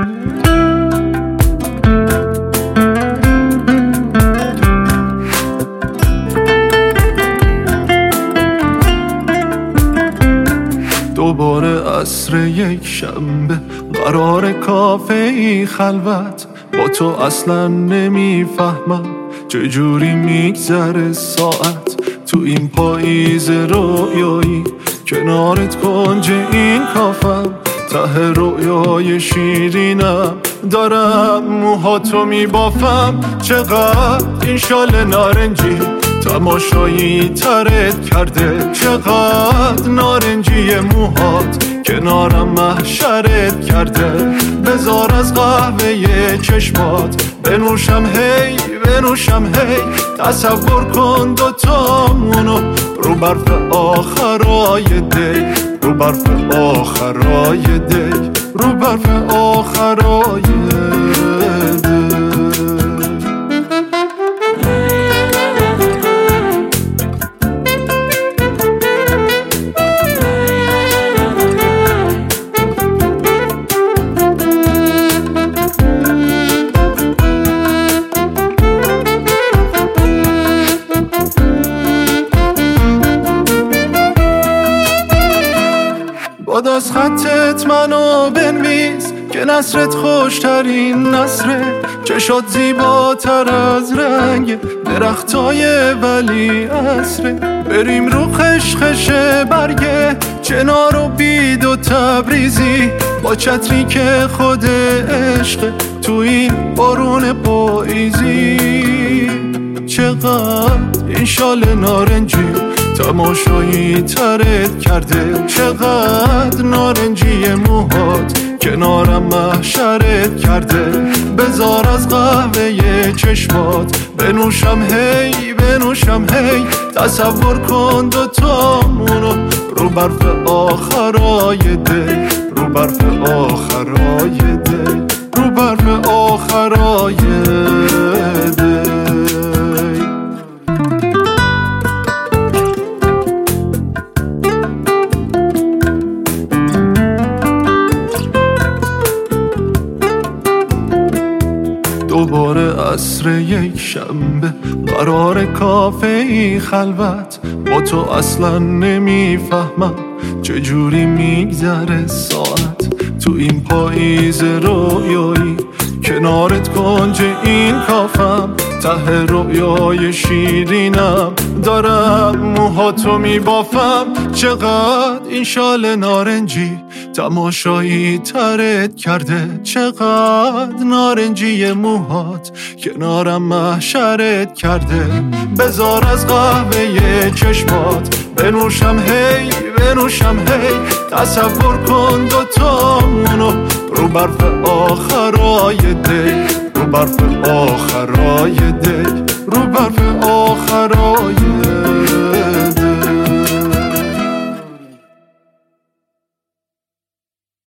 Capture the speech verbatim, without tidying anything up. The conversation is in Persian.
دوباره عصر یک شنبه، قرار کافه خلوت. با تو اصلا نمیفهمم چجوری میگذره ساعت. تو این پاییز رویایی کنارت کنج این کافم، ته رویای شیرینم دارم موهاتو میبافم. چقدر این شال نارنجی تماشایی ترت کرده، چقدر نارنجی موهات کنارم محشرت کرده. بذار از قهوه چشمات بنوشم هی بنوشم هی. تصور کن دوتامونو رو برف آخرای دی، رو برف آخرای دی، رو برف آخرای دی. باد از خطت منو بنویس که نصرت خوشترین نصره. چشات زیباتر از رنگ درختای ولی عصره. بریم رو خشخش برگه چنار و بید و تبریزی، با چتری که خود عشق تو این بارون پاییزی. چقدر این شال نارنجی تماشایی ترت کرده، چقدر نارنجی موهات کنارم محشرت کرده. بذار از قهوه چشمات بنوشم هی بنوشم هی. تصور کن دوتامونو رو برف آخرای دی، رو برف آخرای دی، رو برف آخرای دی. دوباره عصر یک شنبه، قرار کافه خلوت. با تو اصلا نمیفهمم چجوری میگذره ساعت. تو این پاییز رویایی کنارت کنج این کافم، ته رویای شیرینم دارم موهاتو میبافم. چقدر این شال نارنجی تماشایی ترت کرده، چقدر نارنجی موهات کنارم محشرت کرده. بذار از قهوه چشمات بنوشم هی بنوشم هی. تصور کن دوتامونو رو برف آخرای دی، رو برف آخرای دی، رو برف آخرای